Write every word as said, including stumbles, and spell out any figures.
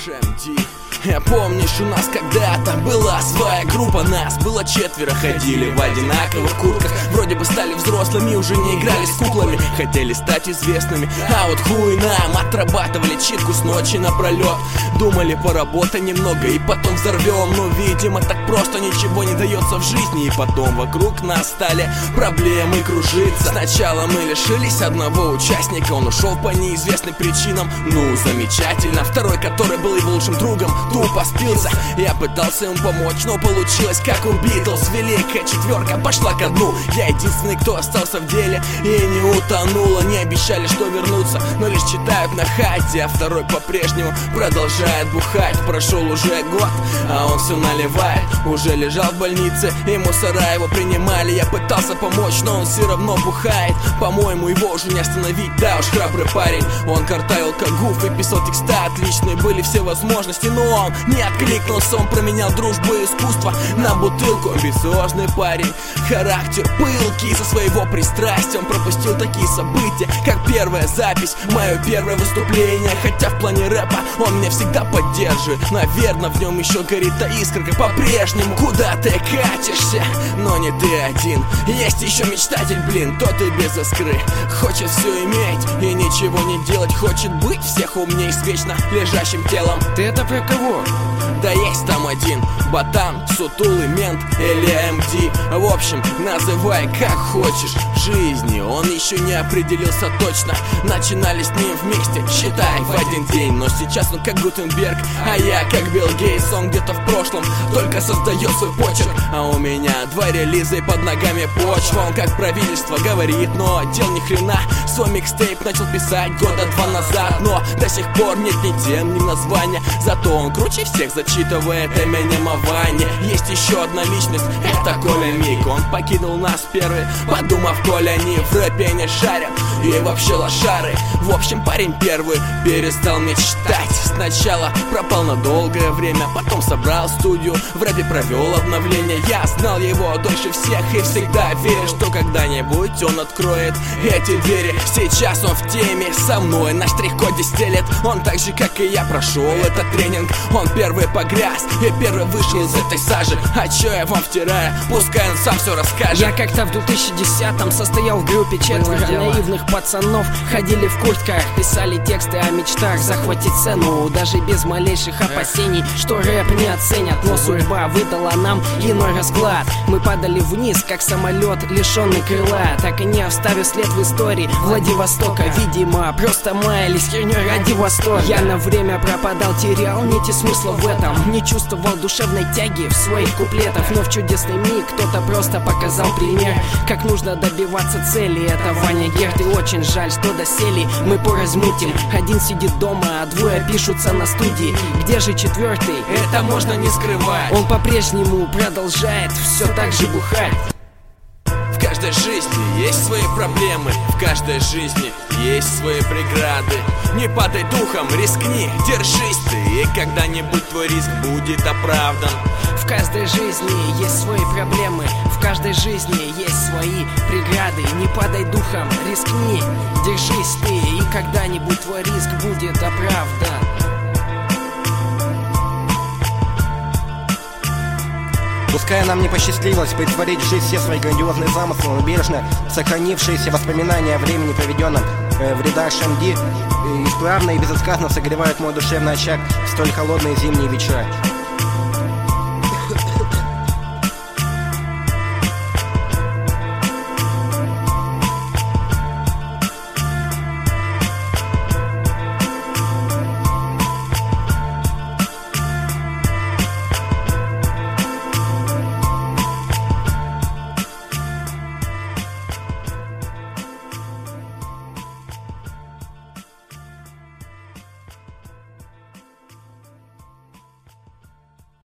эм ди. Я помнишь, у нас когда-то была своя группа, нас было четверо, ходили в одинаковых куртках. Вроде бы стали взрослыми, уже не играли с куклами, хотели стать известными, а вот хуй нам. Отрабатывали читку с ночи напролет, думали поработать немного и потом взорвем. Но видимо так просто ничего не дается в жизни, и потом вокруг нас стали проблемы кружиться. Сначала мы лишились одного участника, он ушел по неизвестным причинам, ну замечательно. Второй, который был его лучшим другом, тупо спился. Я пытался ему помочь, но получилось как у Битлз. Великая четверка пошла ко дну. Я единственный, кто остался в деле и не утонул. Они обещали, что вернутся, но лишь читают на хате. А второй по-прежнему продолжает бухать. Прошел уже год, а он все наливает. Уже лежал в больнице, и мусора его принимали. Я пытался помочь, но он все равно бухает. По-моему, его уже не остановить, да уж храбрый парень. Он картавил как гуф и писал текста отличные. Были все возможности, но он не откликнулся. Он променял дружбу и искусство на бутылку. Амбициозный парень, характер пылкий. Из-за своего пристрастия он пропустил такие события, как первая запись, мое первое выступление. Хотя в плане рэпа он меня всегда поддерживает. Наверное, в нем еще горит та искорка по-прежнему. Куда ты катишься? Но не ты один. Есть еще мечтатель, блин, тот и без искры. Хочет все иметь и ничего не делать. Хочет быть всех умней с вечно лежащим телом. Ты это про кого? Да есть там один ботан, сутулый мент или эм ди. В общем, называй как хочешь. В жизни он еще не определился точно. Начинали с ним вместе, считай, в один день. Но сейчас он как Гутенберг, а я как Билл Гейтс. Он где-то в прошлом только создает свой почерк, а у меня два релиза и под ногами почва. Он как правительство говорит, но дел ни хрена. Свой микстейп начал писать года два назад, но до сих пор нет ни тем, ни названия. Зато он круче всех зачитывает Эминема Ваня. Есть еще одна личность, это Коля Мик. Он покинул нас первый, подумав, Коля они в рэпе не шарят и вообще лошары. В общем, парень первый перестал мечтать. Сначала пропал на долгое время, потом собрал студию, в рэпе провел обновление. Я знал его дольше всех и всегда верил, что когда-нибудь он откроет эти двери. Сейчас он в теме со мной, на штрих-коде стелет. Он так же, как и я, прошел этот тренинг. Он первый погряз и первый вышел из этой сажи. А чё я вам втираю? Пускай он сам все расскажет. Я как-то в две тысячи десятом состоял в группе четверо наивных пацанов. Ходили в куртках, писали тексты о мечтах захватить сцену, даже без малейших опасений, что рэп не оценят. Но судьба выдала нам иной расклад. Мы падали вниз, как самолет, лишенный крыла, так и не оставив след в истории Владивостока. Видимо, просто маялись херней ради восторга. Я на время пропадал, терял нити смысла в этом, не чувствовал душевной тяги в своих куплетах. Но в чудесный миг кто-то просто показал пример, как нужно добиваться цели. Это Ваня Герд, и очень жаль, что досели мы поразмутим. Один сидит дома, а двое пишутся на студии. Где же четвертый? Это можно не скрывать. Он по-прежнему продолжает все так же бухать. В каждой жизни есть свои проблемы, в каждой жизни есть свои преграды. Не падай духом, рискни, держись ты, и когда-нибудь твой риск будет оправдан. В каждой жизни есть свои проблемы, в каждой жизни есть свои преграды. Не падай духом, рискни, держись ты, и когда-нибудь твой риск будет оправдан. Пускай нам не посчастливилось притворить в жизнь все свои грандиозные замыслы, но бережно сохранившиеся воспоминания о времени, проведенном э, в рядах эм ди, исправно и безотказно согревают мой душевный очаг в столь холодные зимние вечера.